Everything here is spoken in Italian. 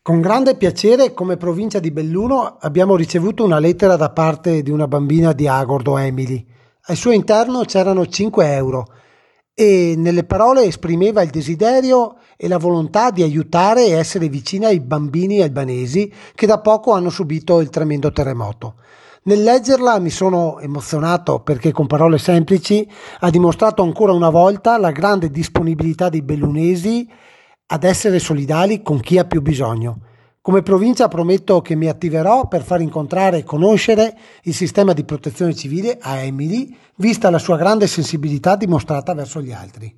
Con grande piacere, come provincia di Belluno, abbiamo ricevuto una lettera da parte di una bambina di Agordo, Emily. Al suo interno c'erano 5 euro e nelle parole esprimeva il desiderio e la volontà di aiutare e essere vicina ai bambini albanesi che da poco hanno subito il tremendo terremoto. Nel leggerla mi sono emozionato perché con parole semplici ha dimostrato ancora una volta la grande disponibilità dei bellunesi ad essere solidali con chi ha più bisogno. Come provincia prometto che mi attiverò per far incontrare e conoscere il sistema di protezione civile a Emily, vista la sua grande sensibilità dimostrata verso gli altri.